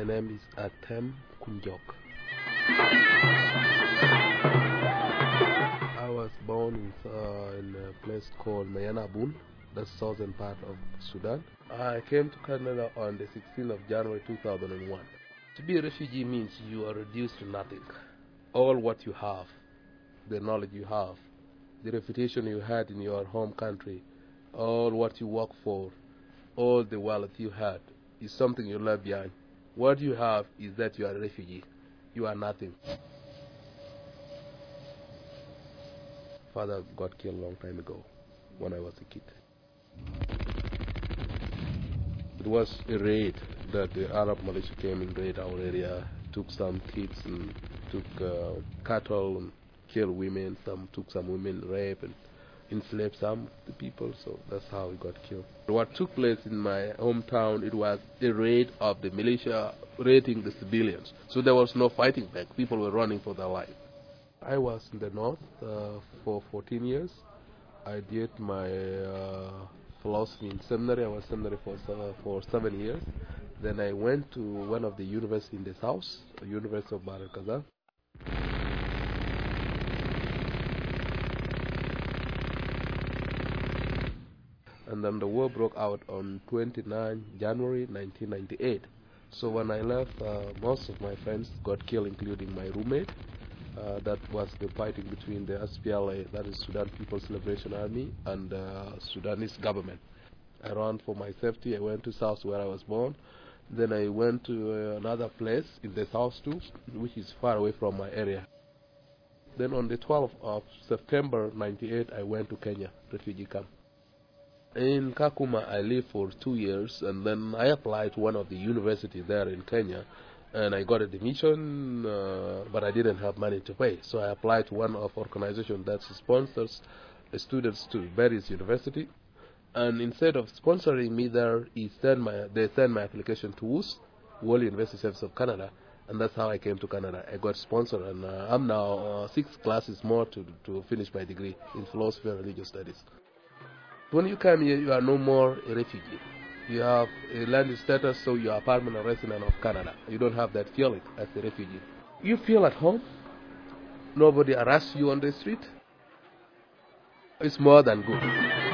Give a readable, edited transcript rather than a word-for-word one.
name is Atem Kunjok. I was born in a place called Mayanabun, the southern part of Sudan. I came to Canada on the 16th of January 2001. To be a refugee means you are reduced to nothing. All what you have, the knowledge you have, the reputation you had in your home country, all what you work for, all the wealth you had is something you left behind. What you have is that you are a refugee. You are nothing. Father got killed a long time ago when I was a kid. It was a raid that the Arab militia came and raided our area, took some kids and took cattle and killed women. Some took some women, rape and enslaved some of the people. So that's how we got killed. What took place in my hometown, it was a raid of the militia raiding the civilians. So there was no fighting back. People were running for their life. I was in the north for 14 years. I did my philosophy in seminary. I was seminary for 7 years. Then I went to one of the universities in the south, the University of Bahr el Ghazal. And then the war broke out on 29 January 1998. So when I left, most of my friends got killed, including my roommate. That was the fighting between the SPLA, that is Sudan People's Liberation Army, and the Sudanese government. I ran for my safety. I went to South where I was born. Then I went to another place in the south too, which is far away from my area. Then on the 12th of September 98, I went to Kenya, refugee camp. In Kakuma, I lived for 2 years, and then I applied to one of the universities there in Kenya, and I got admission, but I didn't have money to pay. So I applied to one of organizations that sponsors students to various university. And instead of sponsoring me there, they sent my application to WUS, World University Service of Canada, and that's how I came to Canada. I got sponsored, and I'm now 6 classes more to finish my degree in philosophy and religious studies. When you come here, you are no more a refugee. You have a land status, so you are a permanent resident of Canada. You don't have that feeling as a refugee. You feel at home. Nobody harasses you on the street. It's more than good.